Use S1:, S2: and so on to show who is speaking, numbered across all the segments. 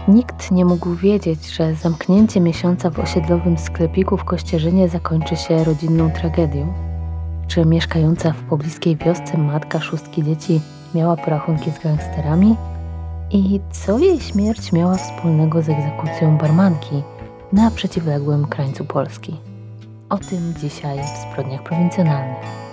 S1: Nikt nie mógł wiedzieć, że zamknięcie miesiąca w osiedlowym sklepiku w Kościerzynie zakończy się rodzinną tragedią. Czy mieszkająca w pobliskiej wiosce matka 6 dzieci miała porachunki z gangsterami? I co jej śmierć miała wspólnego z egzekucją barmanki na przeciwległym krańcu Polski? O tym dzisiaj w Zbrodniach Prowincjonalnych.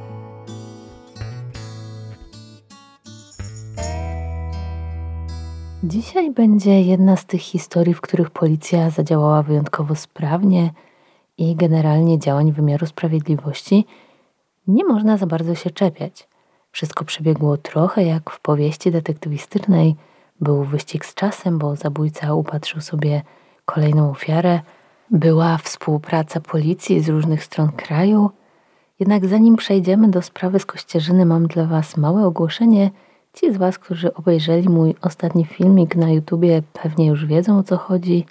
S1: Dzisiaj będzie jedna z tych historii, w których policja zadziałała wyjątkowo sprawnie i generalnie działań wymiaru sprawiedliwości nie można za bardzo się czepiać. Wszystko przebiegło trochę jak w powieści detektywistycznej. Był wyścig z czasem, bo zabójca upatrzył sobie kolejną ofiarę. Była współpraca policji z różnych stron kraju. Jednak zanim przejdziemy do sprawy z Kościerzyny, mam dla Was małe ogłoszenie. Ci z Was, którzy obejrzeli mój ostatni filmik na YouTubie, pewnie już wiedzą, o co chodzi.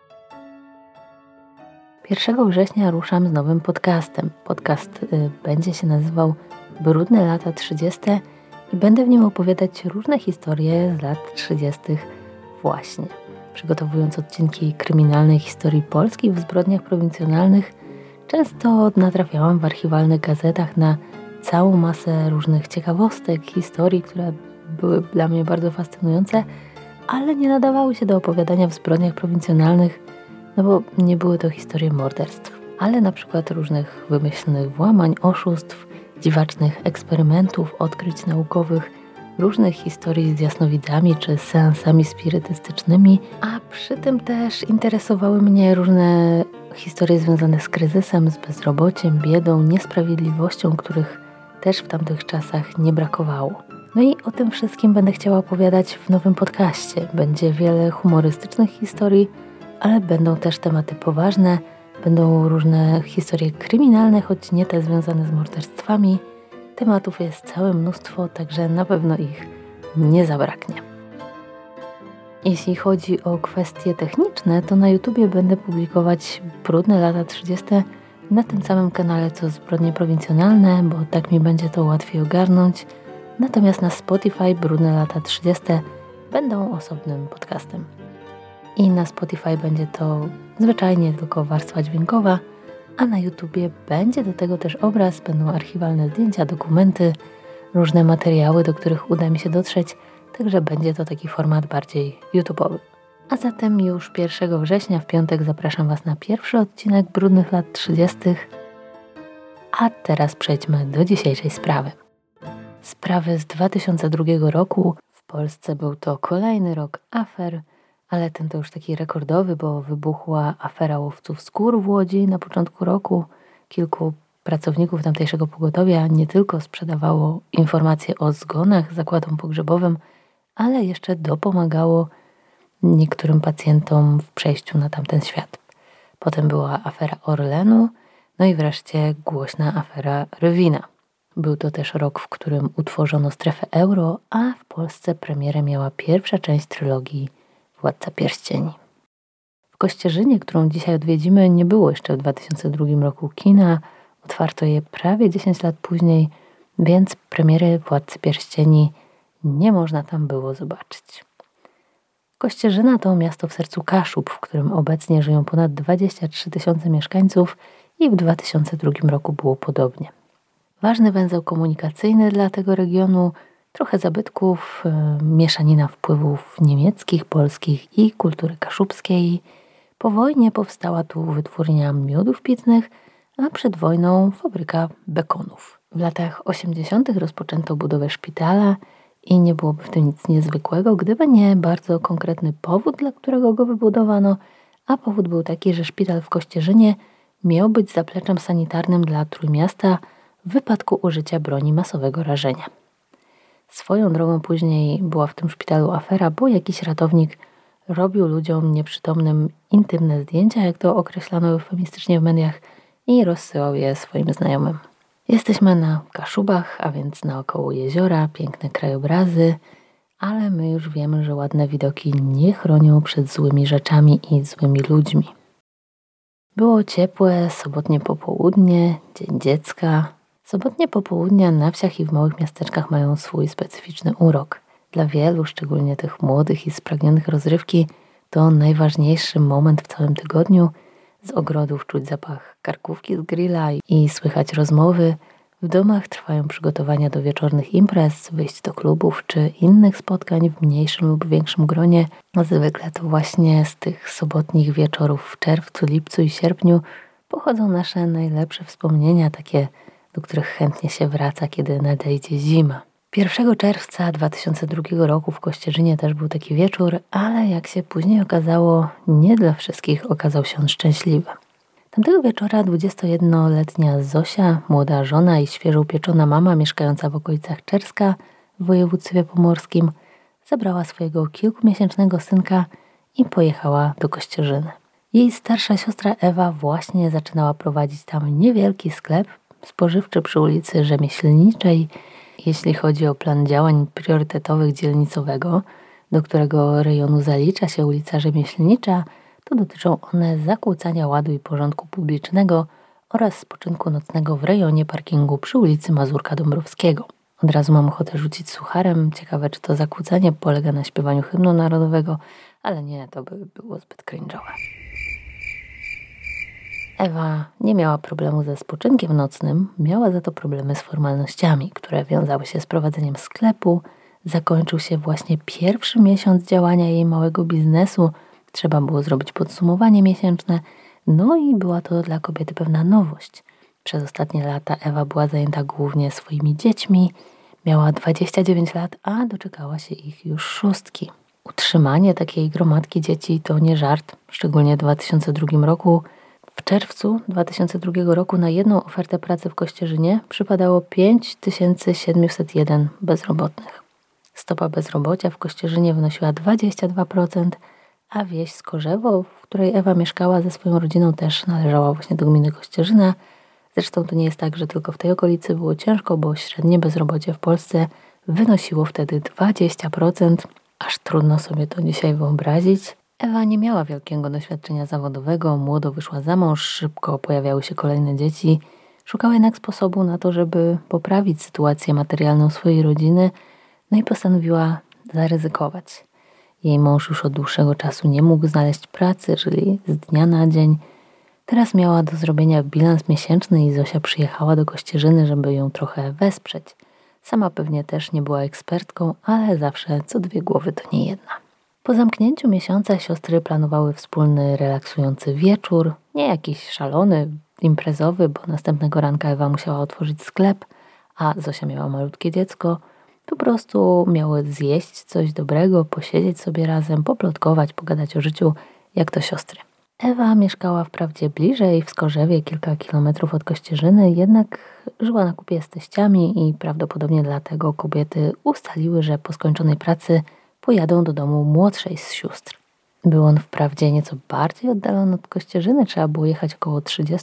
S1: 1 września ruszam z nowym podcastem. Podcast będzie się nazywał Brudne lata 30. i będę w nim opowiadać różne historie z lat 30. właśnie. Przygotowując odcinki kryminalnej historii Polski w Zbrodniach Prowincjonalnych, często natrafiałam w archiwalnych gazetach na całą masę różnych ciekawostek, historii, które były dla mnie bardzo fascynujące, ale nie nadawały się do opowiadania w Zbrodniach Prowincjonalnych, no bo nie były to historie morderstw, ale na przykład różnych wymyślnych włamań, oszustw, dziwacznych eksperymentów, odkryć naukowych, różnych historii z jasnowidzami czy seansami spirytystycznymi, a przy tym też interesowały mnie różne historie związane z kryzysem, z bezrobociem, biedą, niesprawiedliwością, których też w tamtych czasach nie brakowało. No i o tym wszystkim będę chciała opowiadać w nowym podcaście. Będzie wiele humorystycznych historii, ale będą też tematy poważne, będą różne historie kryminalne, choć nie te związane z morderstwami. Tematów jest całe mnóstwo, także na pewno ich nie zabraknie. Jeśli chodzi o kwestie techniczne, to na YouTubie będę publikować Brudne lata 30. na tym samym kanale co Zbrodnie Prowincjonalne, bo tak mi będzie to łatwiej ogarnąć. Natomiast na Spotify Brudne lata 30 będą osobnym podcastem. I na Spotify będzie to zwyczajnie tylko warstwa dźwiękowa, a na YouTubie będzie do tego też obraz, będą archiwalne zdjęcia, dokumenty, różne materiały, do których uda mi się dotrzeć, także będzie to taki format bardziej YouTube'owy. A zatem już 1 września w piątek zapraszam Was na pierwszy odcinek Brudnych lat 30. A teraz przejdźmy do dzisiejszej sprawy. Sprawy z 2002 roku. W Polsce był to kolejny rok afer, ale ten to już taki rekordowy, bo wybuchła afera łowców skór w Łodzi na początku roku. Kilku pracowników tamtejszego pogotowia nie tylko sprzedawało informacje o zgonach zakładom pogrzebowym, ale jeszcze dopomagało niektórym pacjentom w przejściu na tamten świat. Potem była afera Orlenu, no i wreszcie głośna afera Rywina. Był to też rok, w którym utworzono strefę euro, a w Polsce premierę miała pierwsza część trylogii Władca Pierścieni. W Kościerzynie, którą dzisiaj odwiedzimy, nie było jeszcze w 2002 roku kina. Otwarto je prawie 10 lat później, więc premiery Władcy Pierścieni nie można tam było zobaczyć. Kościerzyna to miasto w sercu Kaszub, w którym obecnie żyją ponad 23 000 mieszkańców i w 2002 roku było podobnie. Ważny węzeł komunikacyjny dla tego regionu, trochę zabytków, mieszanina wpływów niemieckich, polskich i kultury kaszubskiej. Po wojnie powstała tu wytwórnia miodów pitnych, a przed wojną fabryka bekonów. W latach 80. rozpoczęto budowę szpitala i nie byłoby w tym nic niezwykłego, gdyby nie bardzo konkretny powód, dla którego go wybudowano, a powód był taki, że szpital w Kościerzynie miał być zapleczem sanitarnym dla Trójmiasta w wypadku użycia broni masowego rażenia. Swoją drogą później była w tym szpitalu afera, bo jakiś ratownik robił ludziom nieprzytomnym intymne zdjęcia, jak to określano eufemistycznie w mediach, i rozsyłał je swoim znajomym. Jesteśmy na Kaszubach, a więc naokoło jeziora, piękne krajobrazy, ale my już wiemy, że ładne widoki nie chronią przed złymi rzeczami i złymi ludźmi. Było ciepłe, sobotnie popołudnie, dzień dziecka. Sobotnie popołudnia na wsiach i w małych miasteczkach mają swój specyficzny urok. Dla wielu, szczególnie tych młodych i spragnionych rozrywki, To najważniejszy moment w całym tygodniu. Z ogrodów czuć zapach karkówki z grilla i słychać rozmowy. W domach trwają przygotowania do wieczornych imprez, wyjść do klubów czy innych spotkań w mniejszym lub większym gronie. Zwykle to właśnie z tych sobotnich wieczorów w czerwcu, lipcu i sierpniu pochodzą nasze najlepsze wspomnienia, takie, do których chętnie się wraca, kiedy nadejdzie zima. 1 czerwca 2002 roku w Kościerzynie też był taki wieczór, ale jak się później okazało, nie dla wszystkich okazał się on szczęśliwy. Tamtego wieczora 21-letnia Zosia, młoda żona i świeżo upieczona mama mieszkająca w okolicach Czerska w województwie pomorskim, zabrała swojego kilkumiesięcznego synka i pojechała do Kościerzyny. Jej starsza siostra Ewa właśnie zaczynała prowadzić tam niewielki sklep spożywczy przy ulicy Rzemieślniczej. Jeśli chodzi o plan działań priorytetowych dzielnicowego, do którego rejonu zalicza się ulica Rzemieślnicza, to dotyczą one zakłócania ładu i porządku publicznego oraz spoczynku nocnego w rejonie parkingu przy ulicy Mazurka Dąbrowskiego. Od razu mam ochotę rzucić sucharem. Ciekawe, czy to zakłócanie polega na śpiewaniu hymnu narodowego, ale nie, to by było zbyt cringe'owe. Ewa nie miała problemu ze spoczynkiem nocnym, miała za to problemy z formalnościami, które wiązały się z prowadzeniem sklepu. Zakończył się właśnie pierwszy miesiąc działania jej małego biznesu. Trzeba było zrobić podsumowanie miesięczne, no i była to dla kobiety pewna nowość. Przez ostatnie lata Ewa była zajęta głównie swoimi dziećmi. Miała 29 lat, a doczekała się ich już 6. Utrzymanie takiej gromadki dzieci to nie żart, szczególnie w 2002 roku. W czerwcu 2002 roku na jedną ofertę pracy w Kościerzynie przypadało 5701 bezrobotnych. Stopa bezrobocia w Kościerzynie wynosiła 22%, a wieś Skorzewo, w której Ewa mieszkała ze swoją rodziną, też należała właśnie do gminy Kościerzyna. Zresztą to nie jest tak, że tylko w tej okolicy było ciężko, bo średnie bezrobocie w Polsce wynosiło wtedy 20%. Aż trudno sobie to dzisiaj wyobrazić. Ewa nie miała wielkiego doświadczenia zawodowego, młodo wyszła za mąż, szybko pojawiały się kolejne dzieci. Szukała jednak sposobu na to, żeby poprawić sytuację materialną swojej rodziny, no i postanowiła zaryzykować. Jej mąż już od dłuższego czasu nie mógł znaleźć pracy, czyli z dnia na dzień. Teraz miała do zrobienia bilans miesięczny i Zosia przyjechała do Kościerzyny, żeby ją trochę wesprzeć. Sama pewnie też nie była ekspertką, ale zawsze co dwie głowy to nie jedna. Po zamknięciu miesiąca siostry planowały wspólny, relaksujący wieczór, nie jakiś szalony, imprezowy, bo następnego ranka Ewa musiała otworzyć sklep, a Zosia miała malutkie dziecko. Po prostu miały zjeść coś dobrego, posiedzieć sobie razem, poplotkować, pogadać o życiu, jak to siostry. Ewa mieszkała wprawdzie bliżej, w Skorzewie, kilka kilometrów od Kościerzyny, jednak żyła na kupie z teściami i prawdopodobnie dlatego kobiety ustaliły, że po skończonej pracy pojadą do domu młodszej z sióstr. Był on wprawdzie nieco bardziej oddalony od Kościerzyny, trzeba było jechać około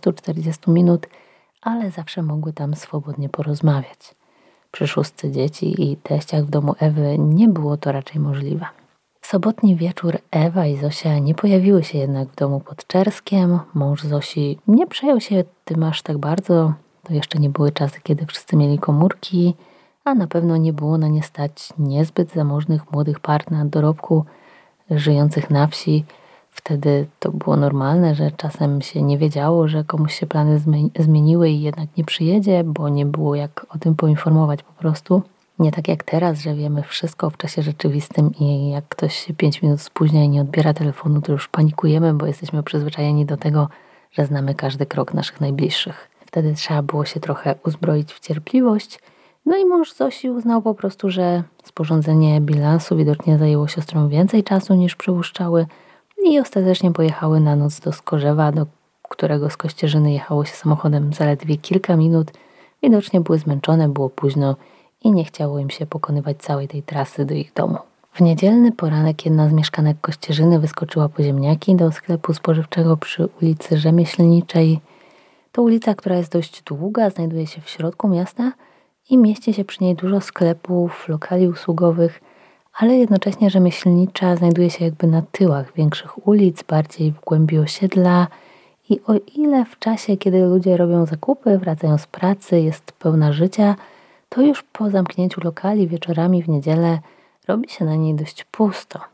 S1: 30-40 minut, ale zawsze mogły tam swobodnie porozmawiać. Przy 6 dzieci i teściach w domu Ewy nie było to raczej możliwe. W sobotni wieczór Ewa i Zosia nie pojawiły się jednak w domu pod Czerskiem. Mąż Zosi nie przejął się tym aż tak bardzo. To jeszcze nie były czasy, kiedy wszyscy mieli komórki, a na pewno nie było na nie stać niezbyt zamożnych młodych par na dorobku żyjących na wsi. Wtedy to było normalne, że czasem się nie wiedziało, że komuś się plany zmieniły i jednak nie przyjedzie, bo nie było jak o tym poinformować po prostu. Nie tak jak teraz, że wiemy wszystko w czasie rzeczywistym i jak ktoś się 5 minut spóźnia i nie odbiera telefonu, to już panikujemy, bo jesteśmy przyzwyczajeni do tego, że znamy każdy krok naszych najbliższych. Wtedy trzeba było się trochę uzbroić w cierpliwość. No i mąż Zosi uznał po prostu, że sporządzenie bilansu widocznie zajęło siostrom więcej czasu niż przypuszczały i ostatecznie pojechały na noc do Skorzewa, do którego z Kościerzyny jechało się samochodem zaledwie kilka minut. Widocznie były zmęczone, było późno i nie chciało im się pokonywać całej tej trasy do ich domu. W niedzielny poranek jedna z mieszkanek Kościerzyny wyskoczyła po ziemniaki do sklepu spożywczego przy ulicy Rzemieślniczej. To ulica, która jest dość długa, znajduje się w środku miasta i mieści się przy niej dużo sklepów, lokali usługowych, ale jednocześnie Rzemieślnicza znajduje się jakby na tyłach większych ulic, bardziej w głębi osiedla. I o ile w czasie, kiedy ludzie robią zakupy, wracają z pracy, jest pełna życia, to już po zamknięciu lokali wieczorami w niedzielę robi się na niej dość pusto.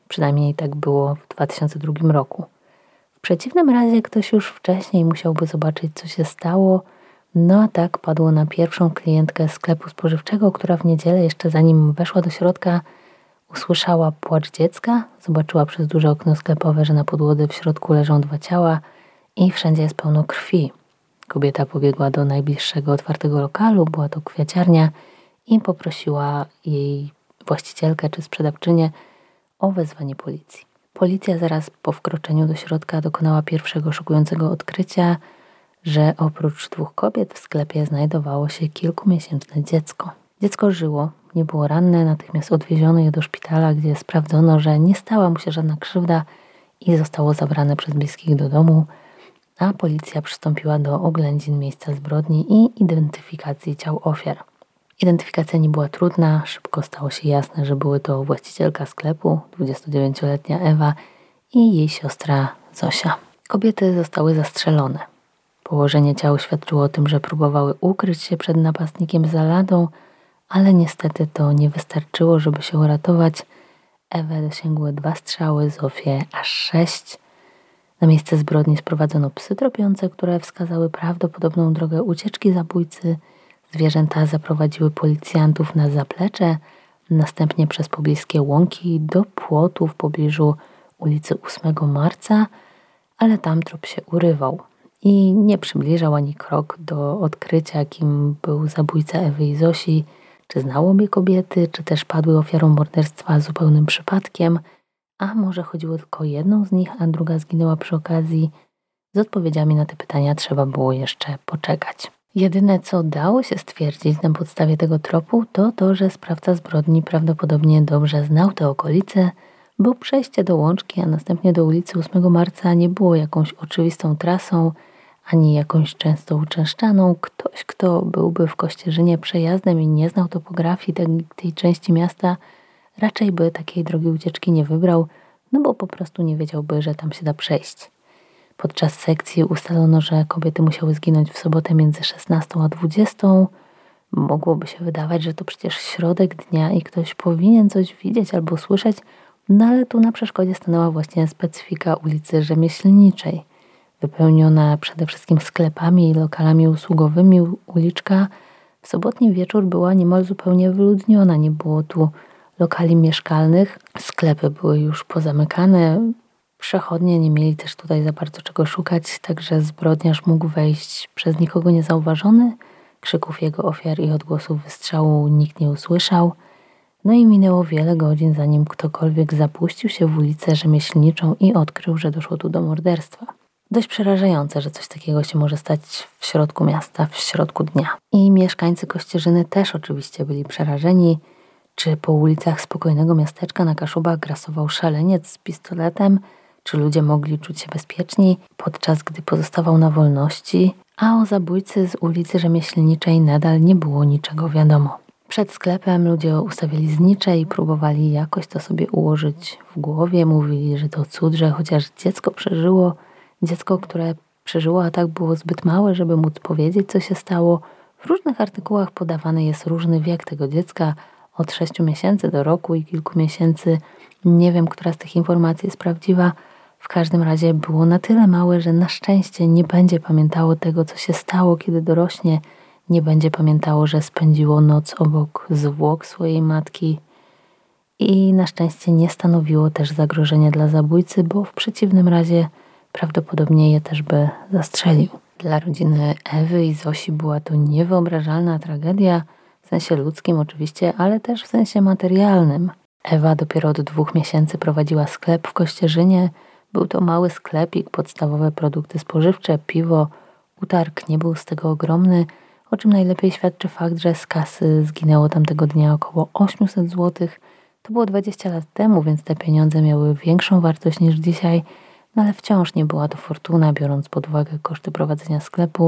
S1: Przynajmniej tak było w 2002 roku. W przeciwnym razie ktoś już wcześniej musiałby zobaczyć, co się stało. No a tak padło na pierwszą klientkę sklepu spożywczego, która w niedzielę, jeszcze zanim weszła do środka, usłyszała płacz dziecka, zobaczyła przez duże okno sklepowe, że na podłodze w środku leżą 2 ciała i wszędzie jest pełno krwi. Kobieta pobiegła do najbliższego otwartego lokalu, była to kwiaciarnia, i poprosiła jej właścicielkę czy sprzedawczynię o wezwanie policji. Policja zaraz po wkroczeniu do środka dokonała pierwszego szokującego odkrycia, że oprócz 2 kobiet w sklepie znajdowało się kilkumiesięczne dziecko. Dziecko żyło, nie było ranne, natychmiast odwieziono je do szpitala, gdzie sprawdzono, że nie stała mu się żadna krzywda i zostało zabrane przez bliskich do domu, a policja przystąpiła do oględzin miejsca zbrodni i identyfikacji ciał ofiar. Identyfikacja nie była trudna, szybko stało się jasne, że były to właścicielka sklepu, 29-letnia Ewa i jej siostra Zosia. Kobiety zostały zastrzelone. Położenie ciał świadczyło o tym, że próbowały ukryć się przed napastnikiem za ladą, ale niestety to nie wystarczyło, żeby się uratować. Ewę dosięgły 2 strzały, Zofię aż 6. Na miejsce zbrodni sprowadzono psy tropiące, które wskazały prawdopodobną drogę ucieczki zabójcy. Zwierzęta zaprowadziły policjantów na zaplecze, następnie przez pobliskie łąki do płotu w pobliżu ulicy 8 Marca, ale tam trop się urywał i nie przybliżał ani krok do odkrycia, kim był zabójca Ewy i Zosi, czy znał obie kobiety, czy też padły ofiarą morderstwa zupełnym przypadkiem, a może chodziło tylko o jedną z nich, a druga zginęła przy okazji. Z odpowiedziami na te pytania trzeba było jeszcze poczekać. Jedyne, co dało się stwierdzić na podstawie tego tropu, to to, że sprawca zbrodni prawdopodobnie dobrze znał te okolice, bo przejście do Łączki, a następnie do ulicy 8 Marca nie było jakąś oczywistą trasą, ani jakąś często uczęszczaną. Ktoś, kto byłby w Kościerzynie przejazdem i nie znał topografii tej części miasta, raczej by takiej drogi ucieczki nie wybrał, no bo po prostu nie wiedziałby, że tam się da przejść. Podczas sekcji ustalono, że kobiety musiały zginąć w sobotę między 16 a 20. Mogłoby się wydawać, że to przecież środek dnia i ktoś powinien coś widzieć albo słyszeć, no ale tu na przeszkodzie stanęła właśnie specyfika ulicy Rzemieślniczej. Wypełniona przede wszystkim sklepami i lokalami usługowymi, uliczka w sobotni wieczór była niemal zupełnie wyludniona. Nie było tu lokali mieszkalnych, sklepy były już pozamykane, przechodnie nie mieli też tutaj za bardzo czego szukać, także zbrodniarz mógł wejść przez nikogo niezauważony. Krzyków jego ofiar i odgłosów wystrzału nikt nie usłyszał. No i minęło wiele godzin, zanim ktokolwiek zapuścił się w ulicę Rzemieślniczą i odkrył, że doszło tu do morderstwa. Dość przerażające, że coś takiego się może stać w środku miasta, w środku dnia. I mieszkańcy Kościerzyny też oczywiście byli przerażeni. Czy po ulicach spokojnego miasteczka na Kaszubach grasował szaleniec z pistoletem? Czy ludzie mogli czuć się bezpieczni, podczas gdy pozostawał na wolności? A o zabójcy z ulicy Rzemieślniczej nadal nie było niczego wiadomo. Przed sklepem ludzie ustawiali znicze i próbowali jakoś to sobie ułożyć w głowie. Mówili, że to cud, że chociaż dziecko przeżyło. Dziecko, które przeżyło atak, było zbyt małe, żeby móc powiedzieć, co się stało. W różnych artykułach podawany jest różny wiek tego dziecka, od 6 miesięcy do roku i kilku miesięcy. Nie wiem, która z tych informacji jest prawdziwa. W każdym razie było na tyle małe, że na szczęście nie będzie pamiętało tego, co się stało, kiedy dorośnie. Nie będzie pamiętało, że spędziło noc obok zwłok swojej matki. I na szczęście nie stanowiło też zagrożenia dla zabójcy, bo w przeciwnym razie prawdopodobnie je też by zastrzelił. Dla rodziny Ewy i Zosi była to niewyobrażalna tragedia, w sensie ludzkim oczywiście, ale też w sensie materialnym. Ewa dopiero od 2 miesięcy prowadziła sklep w Kościerzynie. Był to mały sklepik, podstawowe produkty spożywcze, piwo, utarg nie był z tego ogromny, o czym najlepiej świadczy fakt, że z kasy zginęło tamtego dnia około 800 zł. To było 20 lat temu, więc te pieniądze miały większą wartość niż dzisiaj, no ale wciąż nie była to fortuna, biorąc pod uwagę koszty prowadzenia sklepu.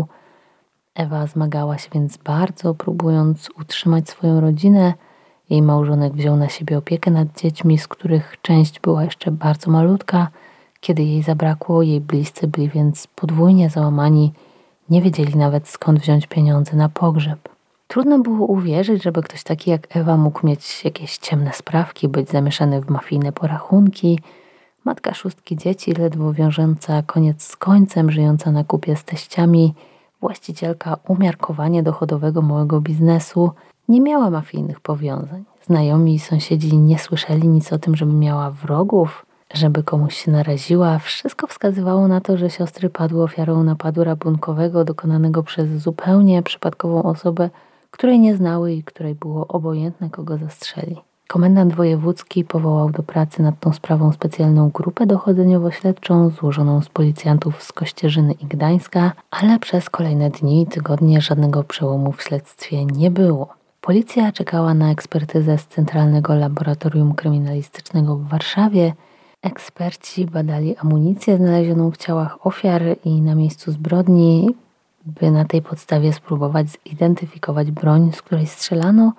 S1: Ewa zmagała się więc bardzo, próbując utrzymać swoją rodzinę. Jej małżonek wziął na siebie opiekę nad dziećmi, z których część była jeszcze bardzo malutka. Kiedy jej zabrakło, jej bliscy byli więc podwójnie załamani. Nie wiedzieli nawet, skąd wziąć pieniądze na pogrzeb. Trudno było uwierzyć, żeby ktoś taki jak Ewa mógł mieć jakieś ciemne sprawki, być zamieszany w mafijne porachunki. Matka 6 dzieci, ledwo wiążąca koniec z końcem, żyjąca na kupie z teściami, właścicielka umiarkowanie dochodowego małego biznesu, nie miała mafijnych powiązań. Znajomi i sąsiedzi nie słyszeli nic o tym, żeby miała wrogów, żeby komuś się naraziła. Wszystko wskazywało na to, że siostry padły ofiarą napadu rabunkowego dokonanego przez zupełnie przypadkową osobę, której nie znały i której było obojętne, kogo zastrzeli. Komendant wojewódzki powołał do pracy nad tą sprawą specjalną grupę dochodzeniowo-śledczą złożoną z policjantów z Kościerzyny i Gdańska, ale przez kolejne dni i tygodnie żadnego przełomu w śledztwie nie było. Policja czekała na ekspertyzę z Centralnego Laboratorium Kryminalistycznego w Warszawie. Eksperci badali amunicję znalezioną w ciałach ofiar i na miejscu zbrodni, by na tej podstawie spróbować zidentyfikować broń, z której strzelano,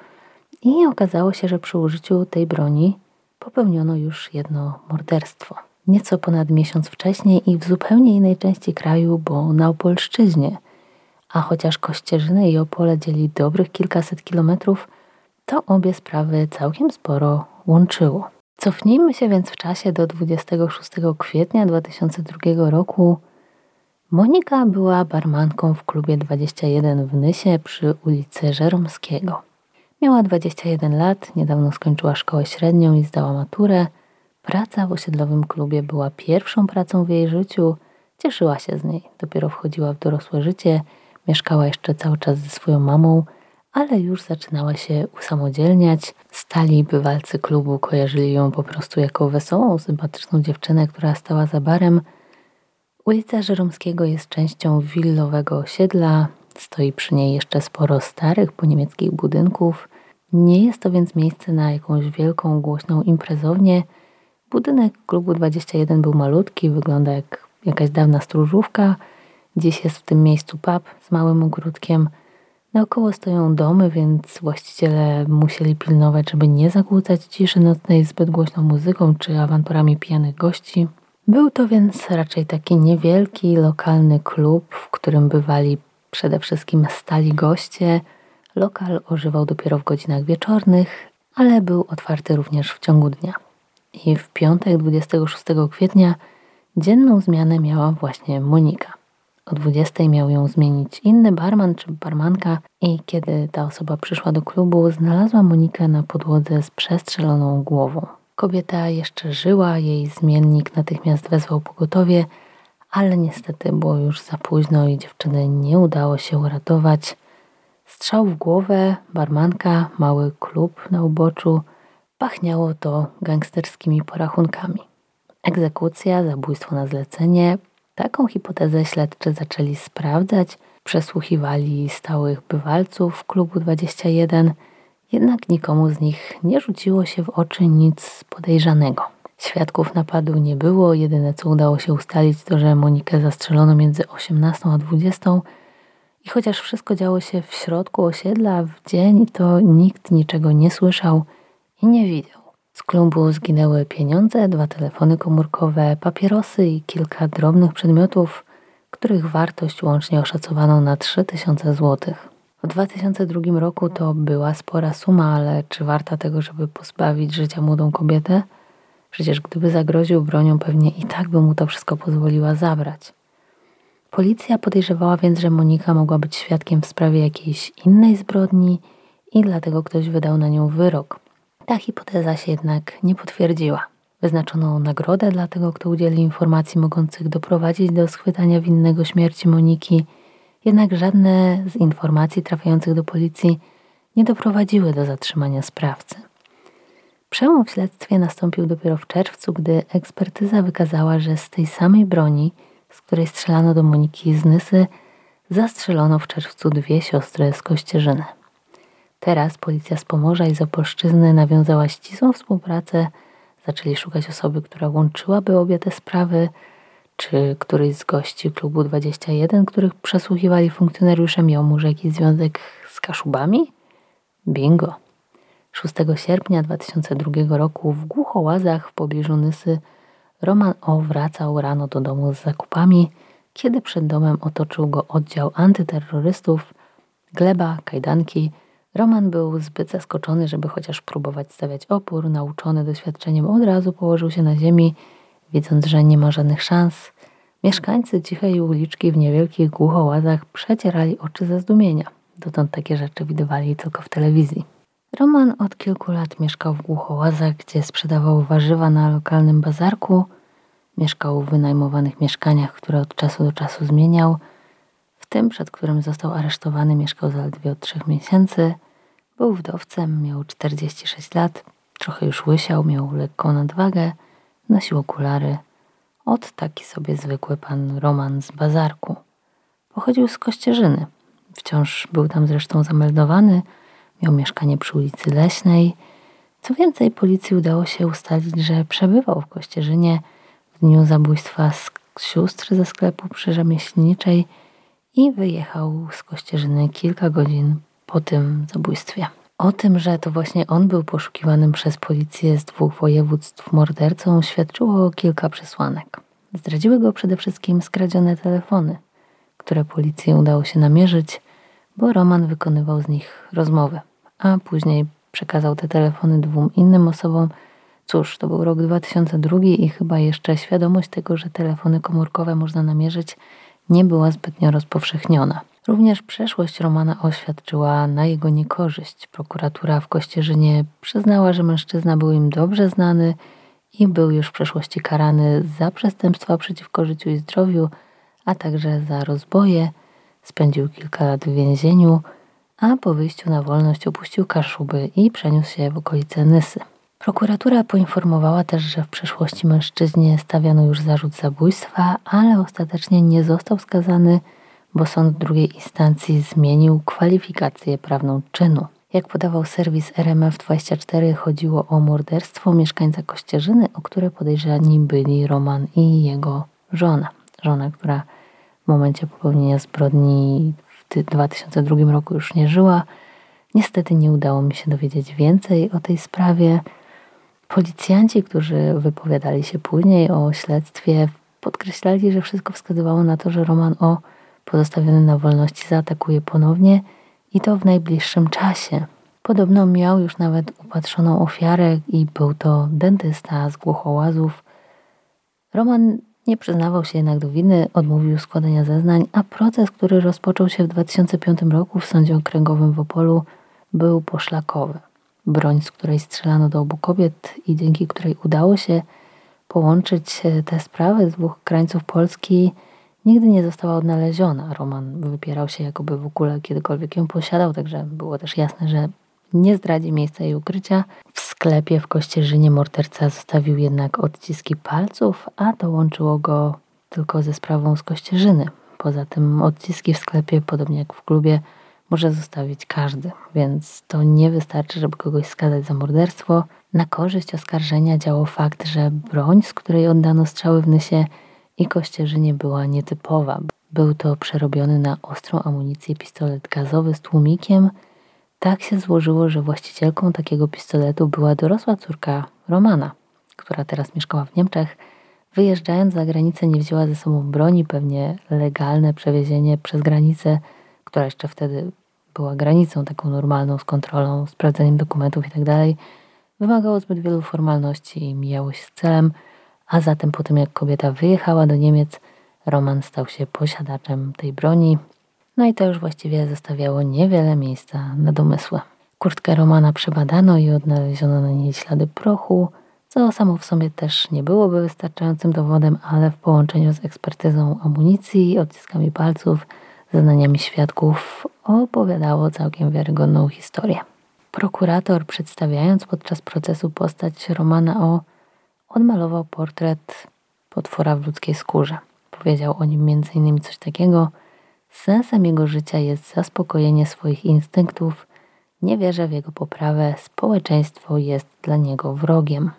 S1: i okazało się, że przy użyciu tej broni popełniono już jedno morderstwo. Nieco ponad miesiąc wcześniej i w zupełnie innej części kraju, bo na Opolszczyźnie. A chociaż Kościerzynę i Opole dzieli dobrych kilkaset kilometrów, to obie sprawy całkiem sporo łączyło. Cofnijmy się więc w czasie do 26 kwietnia 2002 roku. Monika była barmanką w klubie 21 w Nysie przy ulicy Żeromskiego. Miała 21 lat, niedawno skończyła szkołę średnią i zdała maturę. Praca w osiedlowym klubie była pierwszą pracą w jej życiu. Cieszyła się z niej. Dopiero wchodziła w dorosłe życie, mieszkała jeszcze cały czas ze swoją mamą, ale już zaczynała się usamodzielniać. Stali bywalcy klubu kojarzyli ją po prostu jako wesołą, sympatyczną dziewczynę, która stała za barem. Ulica Żeromskiego jest częścią willowego osiedla. Stoi przy niej jeszcze sporo starych, poniemieckich budynków. Nie jest to więc miejsce na jakąś wielką, głośną imprezownię. Budynek klubu 21 był malutki, wygląda jak jakaś dawna stróżówka. Dziś jest w tym miejscu pub z małym ogródkiem. Naokoło stoją domy, więc właściciele musieli pilnować, żeby nie zakłócać ciszy nocnej zbyt głośną muzyką czy awanturami pijanych gości. Był to więc raczej taki niewielki, lokalny klub, w którym bywali przede wszystkim stali goście. Lokal ożywał dopiero w godzinach wieczornych, ale był otwarty również w ciągu dnia. I w piątek 26 kwietnia dzienną zmianę miała właśnie Monika. O 20 miał ją zmienić inny barman czy barmanka i kiedy ta osoba przyszła do klubu, znalazła Monikę na podłodze z przestrzeloną głową. Kobieta jeszcze żyła, jej zmiennik natychmiast wezwał pogotowie, ale niestety było już za późno i dziewczyny nie udało się uratować. Strzał w głowę, barmanka, mały klub na uboczu. Pachniało to gangsterskimi porachunkami. Egzekucja, zabójstwo na zlecenie. Taką hipotezę śledczy zaczęli sprawdzać. Przesłuchiwali stałych bywalców klubu 21, jednak nikomu z nich nie rzuciło się w oczy nic podejrzanego. Świadków napadu nie było, jedyne co udało się ustalić to, że Monikę zastrzelono między 18 a 20 i chociaż wszystko działo się w środku osiedla w dzień, to nikt niczego nie słyszał i nie widział. Z klubu zginęły pieniądze, 2 telefony komórkowe, papierosy i kilka drobnych przedmiotów, których wartość łącznie oszacowano na 3000 złotych. W 2002 roku to była spora suma, ale czy warta tego, żeby pozbawić życia młodą kobietę? Przecież gdyby zagroził bronią, pewnie i tak by mu to wszystko pozwoliła zabrać. Policja podejrzewała więc, że Monika mogła być świadkiem w sprawie jakiejś innej zbrodni i dlatego ktoś wydał na nią wyrok. Ta hipoteza się jednak nie potwierdziła. Wyznaczono nagrodę dla tego, kto udzieli informacji mogących doprowadzić do schwytania winnego śmierci Moniki, jednak żadne z informacji trafiających do policji nie doprowadziły do zatrzymania sprawcy. Przełom w śledztwie nastąpił dopiero w czerwcu, gdy ekspertyza wykazała, że z tej samej broni, z której strzelano do Moniki z Nysy, zastrzelono w czerwcu 2 siostry z Kościerzyny. Teraz policja z Pomorza i z Opolszczyzny nawiązała ścisłą współpracę, zaczęli szukać osoby, która łączyłaby obie te sprawy, czy któryś z gości klubu 21, których przesłuchiwali funkcjonariusze, miał może jakiś związek z Kaszubami? Bingo! 6 sierpnia 2002 roku w Głuchołazach w pobliżu Nysy Roman O. wracał rano do domu z zakupami, kiedy przed domem otoczył go oddział antyterrorystów, gleba, kajdanki. Roman był zbyt zaskoczony, żeby chociaż próbować stawiać opór. Nauczony doświadczeniem od razu położył się na ziemi, widząc, że nie ma żadnych szans. Mieszkańcy cichej uliczki w niewielkich głuchołazach przecierali oczy ze zdumienia. Dotąd takie rzeczy widywali tylko w telewizji. Roman od kilku lat mieszkał w głuchołazach, gdzie sprzedawał warzywa na lokalnym bazarku. Mieszkał w wynajmowanych mieszkaniach, które od czasu do czasu zmieniał. W tym, przed którym został aresztowany, mieszkał zaledwie od 3 miesięcy. Był wdowcem, miał 46 lat, trochę już łysiał, miał lekką nadwagę, nosił okulary. Taki sobie zwykły pan Roman z bazarku. Pochodził z Kościerzyny. Wciąż był tam zresztą zameldowany, miał mieszkanie przy ulicy Leśnej. Co więcej, policji udało się ustalić, że przebywał w Kościerzynie w dniu zabójstwa sióstr ze sklepu przy Rzemieślniczej i wyjechał z Kościerzyny kilka godzin po tym zabójstwie. O tym, że to właśnie on był poszukiwanym przez policję z 2 województw mordercą, świadczyło kilka przesłanek. Zdradziły go przede wszystkim skradzione telefony, które policji udało się namierzyć, bo Roman wykonywał z nich rozmowy, a później przekazał te telefony 2 innym osobom. Cóż, to był rok 2002 i chyba jeszcze świadomość tego, że telefony komórkowe można namierzyć, nie była zbytnio rozpowszechniona. Również przeszłość Romana oświadczyła na jego niekorzyść. Prokuratura w Kościerzynie przyznała, że mężczyzna był im dobrze znany i był już w przeszłości karany za przestępstwa przeciwko życiu i zdrowiu, a także za rozboje. Spędził kilka lat w więzieniu, a po wyjściu na wolność opuścił Kaszuby i przeniósł się w okolice Nysy. Prokuratura poinformowała też, że w przeszłości mężczyźnie stawiano już zarzut zabójstwa, ale ostatecznie nie został skazany, bo sąd drugiej instancji zmienił kwalifikację prawną czynu. Jak podawał serwis RMF24, chodziło o morderstwo mieszkańca Kościerzyny, o które podejrzani byli Roman i jego żona. Żona, która w momencie popełnienia zbrodni w 2002 roku już nie żyła. Niestety nie udało mi się dowiedzieć więcej o tej sprawie. Policjanci, którzy wypowiadali się później o śledztwie, podkreślali, że wszystko wskazywało na to, że Roman pozostawiony na wolności zaatakuje ponownie i to w najbliższym czasie. Podobno miał już nawet upatrzoną ofiarę i był to dentysta z Głuchołazów. Roman nie przyznawał się jednak do winy, odmówił składania zeznań, a proces, który rozpoczął się w 2005 roku w Sądzie Okręgowym w Opolu, był poszlakowy. Broń, z której strzelano do obu kobiet i dzięki której udało się połączyć te sprawy z 2 krańców Polski, nigdy nie została odnaleziona. Roman wypierał się, jakoby w ogóle kiedykolwiek ją posiadał, także było też jasne, że nie zdradzi miejsca jej ukrycia. W sklepie w Kościerzynie morderca zostawił jednak odciski palców, a to łączyło go tylko ze sprawą z Kościerzyny. Poza tym odciski w sklepie, podobnie jak w klubie, może zostawić każdy, więc to nie wystarczy, żeby kogoś skazać za morderstwo. Na korzyść oskarżenia działał fakt, że broń, z której oddano strzały w Nysie i Kościerzynie, była nietypowa. Był to przerobiony na ostrą amunicję pistolet gazowy z tłumikiem. Tak się złożyło, że właścicielką takiego pistoletu była dorosła córka Romana, która teraz mieszkała w Niemczech. Wyjeżdżając za granicę nie wzięła ze sobą broni, pewnie legalne przewiezienie przez granicę, która jeszcze wtedy była granicą taką normalną z kontrolą, sprawdzeniem dokumentów itd. Wymagało zbyt wielu formalności i mijało się z celem, a zatem po tym jak kobieta wyjechała do Niemiec, Roman stał się posiadaczem tej broni. No i to już właściwie zostawiało niewiele miejsca na domysły. Kurtkę Romana przebadano i odnaleziono na niej ślady prochu, co samo w sobie też nie byłoby wystarczającym dowodem, ale w połączeniu z ekspertyzą amunicji i odciskami palców, zeznaniami świadków opowiadało całkiem wiarygodną historię. Prokurator, przedstawiając podczas procesu postać Romana odmalował portret potwora w ludzkiej skórze. Powiedział o nim m.in. coś takiego: sensem jego życia jest zaspokojenie swoich instynktów, nie wierzę w jego poprawę, społeczeństwo jest dla niego wrogiem.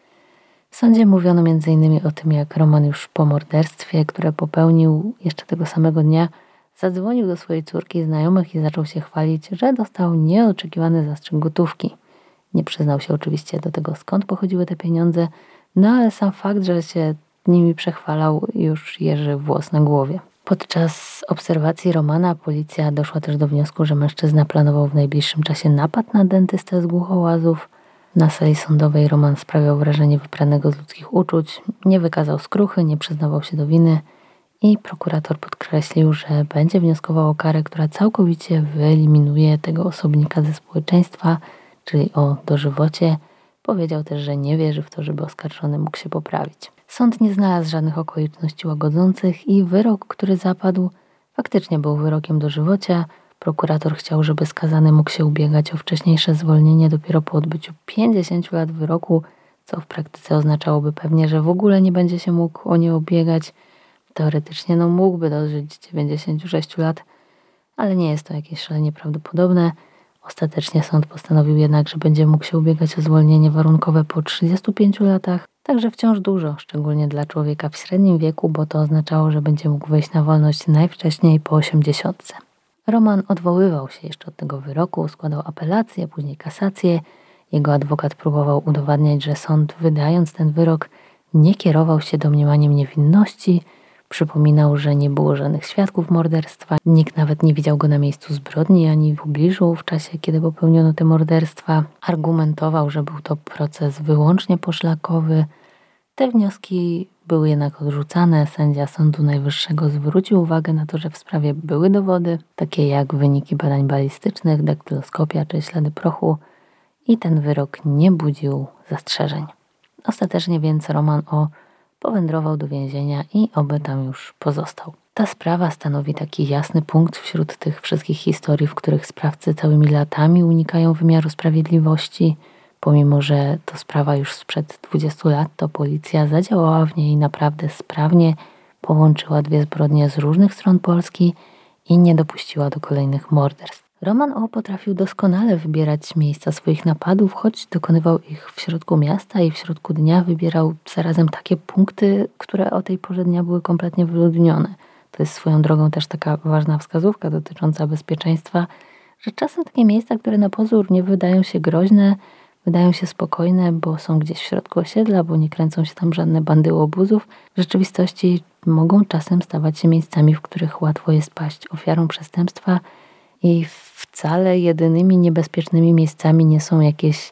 S1: W sądzie mówiono m.in. o tym, jak Roman już po morderstwie, które popełnił jeszcze tego samego dnia, zadzwonił do swojej córki i znajomych i zaczął się chwalić, że dostał nieoczekiwany zastrzyk gotówki. Nie przyznał się oczywiście do tego, skąd pochodziły te pieniądze, no ale sam fakt, że się nimi przechwalał, już jeży włos na głowie. Podczas obserwacji Romana policja doszła też do wniosku, że mężczyzna planował w najbliższym czasie napad na dentystę z Głuchołazów. Na sali sądowej Roman sprawiał wrażenie wypranego z ludzkich uczuć, nie wykazał skruchy, nie przyznawał się do winy i prokurator podkreślił, że będzie wnioskował o karę, która całkowicie wyeliminuje tego osobnika ze społeczeństwa, czyli o dożywocie. Powiedział też, że nie wierzy w to, żeby oskarżony mógł się poprawić. Sąd nie znalazł żadnych okoliczności łagodzących i wyrok, który zapadł, faktycznie był wyrokiem dożywocia. Prokurator chciał, żeby skazany mógł się ubiegać o wcześniejsze zwolnienie dopiero po odbyciu 50 lat wyroku, co w praktyce oznaczałoby pewnie, że w ogóle nie będzie się mógł o nie ubiegać. Teoretycznie mógłby dożyć 96 lat, ale nie jest to jakieś szalenie prawdopodobne. Ostatecznie sąd postanowił jednak, że będzie mógł się ubiegać o zwolnienie warunkowe po 35 latach, także wciąż dużo, szczególnie dla człowieka w średnim wieku, bo to oznaczało, że będzie mógł wyjść na wolność najwcześniej po 80. Roman odwoływał się jeszcze od tego wyroku, składał apelację, później kasację. Jego adwokat próbował udowadniać, że sąd, wydając ten wyrok, nie kierował się domniemaniem niewinności. Przypominał, że nie było żadnych świadków morderstwa, nikt nawet nie widział go na miejscu zbrodni ani w pobliżu w czasie, kiedy popełniono te morderstwa. Argumentował, że był to proces wyłącznie poszlakowy. Te wnioski były jednak odrzucane. Sędzia Sądu Najwyższego zwrócił uwagę na to, że w sprawie były dowody, takie jak wyniki badań balistycznych, daktyloskopia czy ślady prochu, i ten wyrok nie budził zastrzeżeń. Ostatecznie więc Roman O. powędrował do więzienia i oby tam już pozostał. Ta sprawa stanowi taki jasny punkt wśród tych wszystkich historii, w których sprawcy całymi latami unikają wymiaru sprawiedliwości. Pomimo że to sprawa już sprzed 20 lat, to policja zadziałała w niej naprawdę sprawnie, połączyła dwie zbrodnie z różnych stron Polski i nie dopuściła do kolejnych morderstw. Roman O. potrafił doskonale wybierać miejsca swoich napadów, choć dokonywał ich w środku miasta i w środku dnia wybierał zarazem takie punkty, które o tej porze dnia były kompletnie wyludnione. To jest swoją drogą też taka ważna wskazówka dotycząca bezpieczeństwa, że czasem takie miejsca, które na pozór nie wydają się groźne, wydają się spokojne, bo są gdzieś w środku osiedla, bo nie kręcą się tam żadne bandy łobuzów, w rzeczywistości mogą czasem stawać się miejscami, w których łatwo jest paść ofiarą przestępstwa i wcale jedynymi niebezpiecznymi miejscami nie są jakieś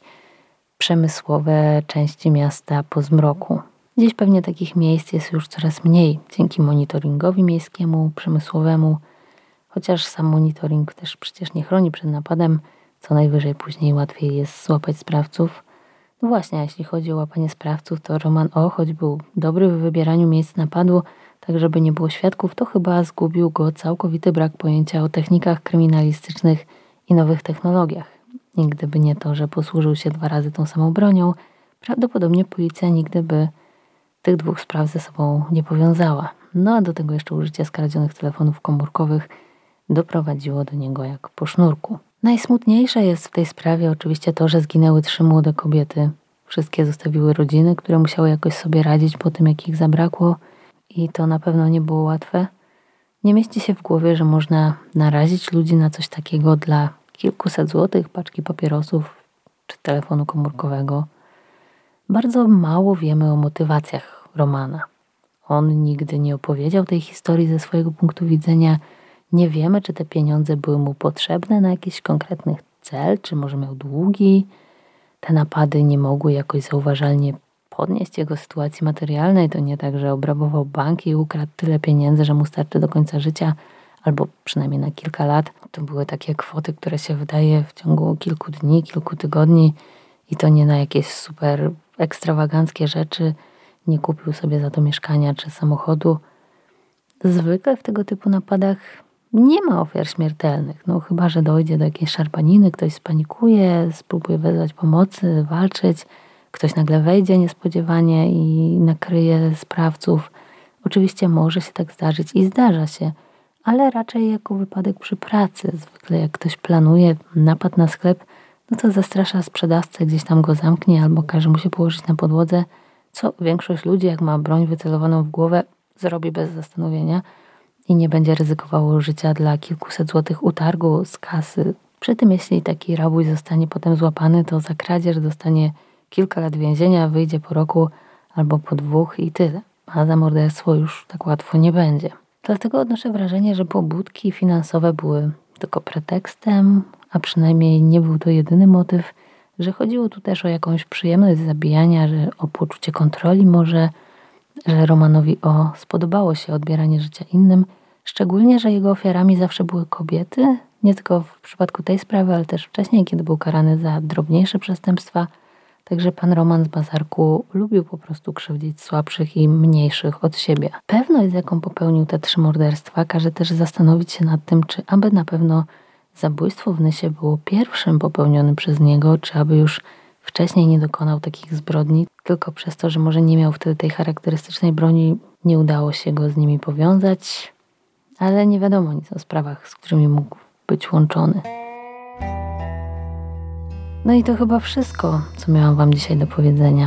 S1: przemysłowe części miasta po zmroku. Dziś pewnie takich miejsc jest już coraz mniej dzięki monitoringowi miejskiemu, przemysłowemu, chociaż sam monitoring też przecież nie chroni przed napadem, co najwyżej później łatwiej jest złapać sprawców. No właśnie, a jeśli chodzi o łapanie sprawców, to Roman O., choć był dobry w wybieraniu miejsc napadu, tak żeby nie było świadków, to chyba zgubił go całkowity brak pojęcia o technikach kryminalistycznych i nowych technologiach. I gdyby nie to, że posłużył się 2 razy tą samą bronią, prawdopodobnie policja nigdy by tych 2 spraw ze sobą nie powiązała. No a do tego jeszcze użycie skradzionych telefonów komórkowych doprowadziło do niego jak po sznurku. Najsmutniejsze jest w tej sprawie oczywiście to, że zginęły 3 młode kobiety. Wszystkie zostawiły rodziny, które musiały jakoś sobie radzić po tym, jak ich zabrakło, i to na pewno nie było łatwe. Nie mieści się w głowie, że można narazić ludzi na coś takiego dla kilkuset złotych, paczki papierosów czy telefonu komórkowego. Bardzo mało wiemy o motywacjach Romana. On nigdy nie opowiedział tej historii ze swojego punktu widzenia. Nie wiemy, czy te pieniądze były mu potrzebne na jakiś konkretny cel, czy może miał długi. Te napady nie mogły jakoś zauważalnie podnieść jego sytuacji materialnej. To nie tak, że obrabował bank i ukradł tyle pieniędzy, że mu starczy do końca życia, albo przynajmniej na kilka lat. To były takie kwoty, które się wydaje w ciągu kilku dni, kilku tygodni, i to nie na jakieś super ekstrawaganckie rzeczy. Nie kupił sobie za to mieszkania czy samochodu. Zwykle w tego typu napadach nie ma ofiar śmiertelnych. No chyba że dojdzie do jakiejś szarpaniny, ktoś spanikuje, spróbuje wezwać pomocy, walczyć, ktoś nagle wejdzie niespodziewanie i nakryje sprawców. Oczywiście może się tak zdarzyć i zdarza się, ale raczej jako wypadek przy pracy. Zwykle jak ktoś planuje napad na sklep, no to zastrasza sprzedawcę, gdzieś tam go zamknie albo każe mu się położyć na podłodze, co większość ludzi, jak ma broń wycelowaną w głowę, zrobi bez zastanowienia i nie będzie ryzykowało życia dla kilkuset złotych utargu z kasy. Przy tym jeśli taki rabuś zostanie potem złapany, to za kradzież dostanie kilka lat więzienia, wyjdzie po roku albo po 2 i tyle. A za morderstwo już tak łatwo nie będzie. Dlatego odnoszę wrażenie, że pobudki finansowe były tylko pretekstem, a przynajmniej nie był to jedyny motyw, że chodziło tu też o jakąś przyjemność zabijania, że o poczucie kontroli może, że Romanowi spodobało się odbieranie życia innym, szczególnie, że jego ofiarami zawsze były kobiety, nie tylko w przypadku tej sprawy, ale też wcześniej, kiedy był karany za drobniejsze przestępstwa. Także pan Roman z Bazarku lubił po prostu krzywdzić słabszych i mniejszych od siebie. Pewność, z jaką popełnił te 3 morderstwa, każe też zastanowić się nad tym, czy aby na pewno zabójstwo w Nysie było pierwszym popełnionym przez niego, czy aby już wcześniej nie dokonał takich zbrodni, tylko przez to, że może nie miał wtedy tej charakterystycznej broni, nie udało się go z nimi powiązać, ale nie wiadomo nic o sprawach, z którymi mógł być łączony. No i to chyba wszystko, co miałam Wam dzisiaj do powiedzenia.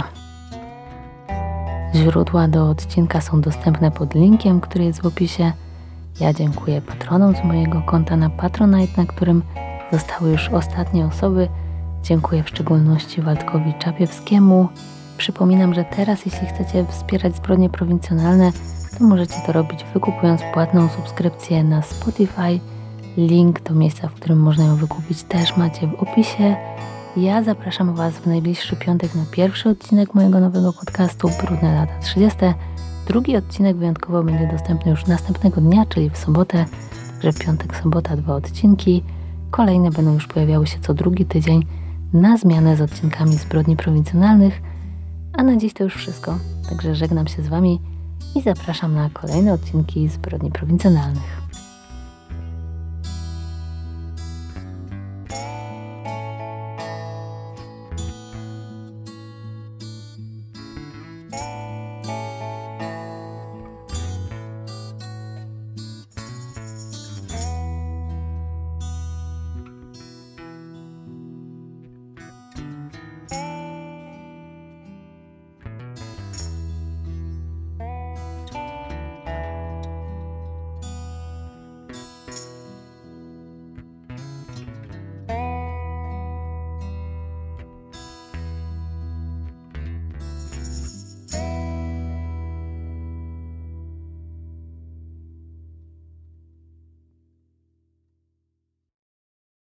S1: Źródła do odcinka są dostępne pod linkiem, który jest w opisie. Ja dziękuję patronom z mojego konta na Patronite, na którym zostały już ostatnie osoby. Dziękuję w szczególności Waldkowi Czapiewskiemu. Przypominam, że teraz, jeśli chcecie wspierać zbrodnie prowincjonalne, to możecie to robić wykupując płatną subskrypcję na Spotify. Link do miejsca, w którym można ją wykupić, też macie w opisie. Ja zapraszam Was w najbliższy piątek na pierwszy odcinek mojego nowego podcastu Brudne lata 30. Drugi odcinek wyjątkowo będzie dostępny już następnego dnia, czyli w sobotę. Także piątek, sobota 2 odcinki. Kolejne będą już pojawiały się co drugi tydzień na zmianę z odcinkami zbrodni prowincjonalnych. A na dziś to już wszystko. Także żegnam się z Wami i zapraszam na kolejne odcinki zbrodni prowincjonalnych.